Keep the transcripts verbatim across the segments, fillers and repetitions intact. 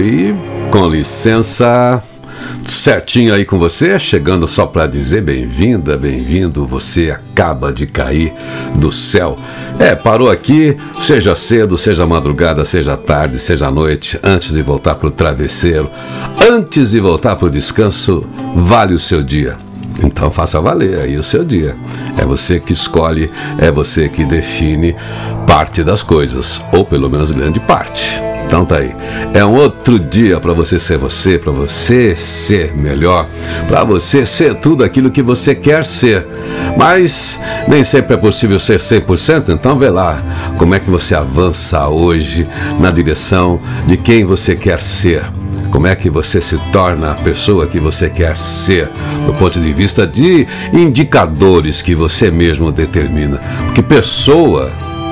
Oi, com licença. Certinho aí com você, chegando só para dizer bem-vinda, bem-vindo, você acaba de cair do céu. É, parou aqui, seja cedo, seja madrugada, seja tarde, seja noite, antes de voltar pro travesseiro, antes de voltar pro descanso, vale o seu dia. Então faça valer aí o seu dia. É você que escolhe, é você que define parte das coisas, ou pelo menos grande parte. Então tá aí, é um outro dia para você ser você, para você ser melhor, para você ser tudo aquilo que você quer ser. Mas nem sempre é possível ser cem por cento, então vê lá como é que você avança hoje na direção de quem você quer ser. Como é que você se torna a pessoa que você quer ser, do ponto de vista de indicadores que você mesmo determina. Porque pessoa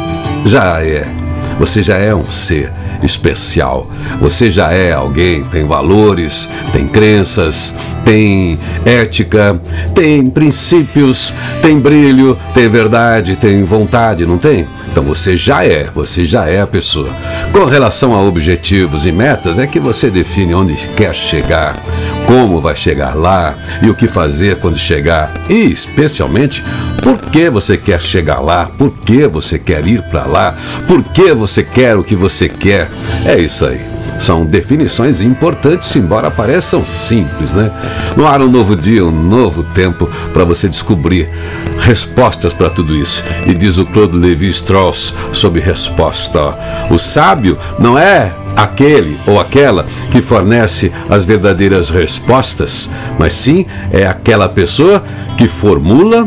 já é, você já é um ser especial, você já é alguém, tem valores, tem crenças, tem ética, tem princípios, tem brilho, tem verdade, tem vontade, não tem? Então você já é, você já é a pessoa. Com relação a objetivos e metas, é que você define onde quer chegar, como vai chegar lá e o que fazer quando chegar. E especialmente, por que você quer chegar lá, por que você quer ir para lá, por que você quer o que você quer. É isso aí. São definições importantes, embora pareçam simples, né? No ar um novo dia, um novo tempo para você descobrir respostas para tudo isso. E diz o Claude Lévi-Strauss sobre resposta: o sábio não é aquele ou aquela que fornece as verdadeiras respostas, mas sim é aquela pessoa que formula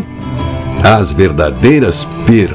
as verdadeiras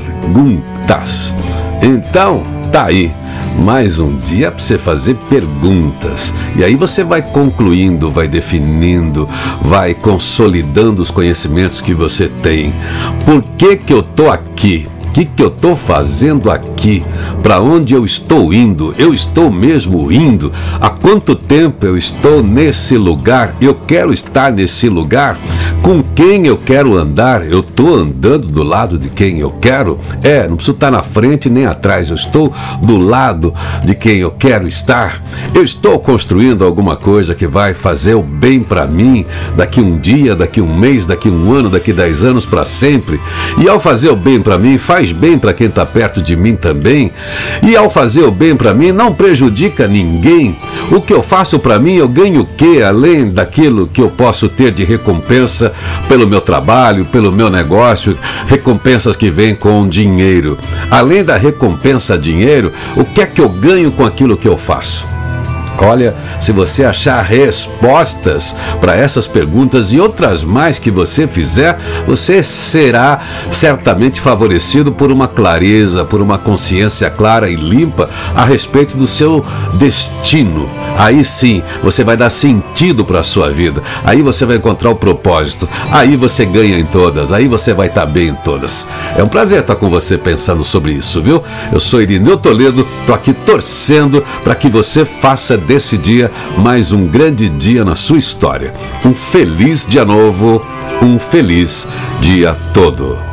perguntas. Então, tá aí. Mais um dia para você fazer perguntas. E aí você vai concluindo, vai definindo, vai consolidando os conhecimentos que você tem. Por que que eu tô aqui? O que que eu estou fazendo aqui? Para onde eu estou indo? Eu estou mesmo indo? Há quanto tempo eu estou nesse lugar? Eu quero estar nesse lugar? Com quem eu quero andar? Eu estou andando do lado de quem eu quero? É, não preciso estar na frente nem atrás. Eu estou do lado de quem eu quero estar? Eu estou construindo alguma coisa que vai fazer o bem para mim daqui um dia, daqui um mês, daqui um ano, daqui dez anos, para sempre? E ao fazer o bem para mim, faz faz bem para quem está perto de mim também, e ao fazer o bem para mim não prejudica ninguém. O que eu faço para mim, eu ganho o quê, além daquilo que eu posso ter de recompensa pelo meu trabalho, pelo meu negócio, recompensas que vêm com dinheiro. Além da recompensa dinheiro, o que é que eu ganho com aquilo que eu faço? Olha, se você achar respostas para essas perguntas e outras mais que você fizer, você será certamente favorecido por uma clareza, por uma consciência clara e limpa a respeito do seu destino. Aí sim, você vai dar sentido para a sua vida. Aí você vai encontrar o propósito. Aí você ganha em todas. Aí você vai estar bem em todas. É um prazer estar com você pensando sobre isso, viu? Eu sou Irineu Toledo, estou aqui torcendo para que você faça desse dia mais um grande dia na sua história. Um feliz dia novo, um feliz dia todo.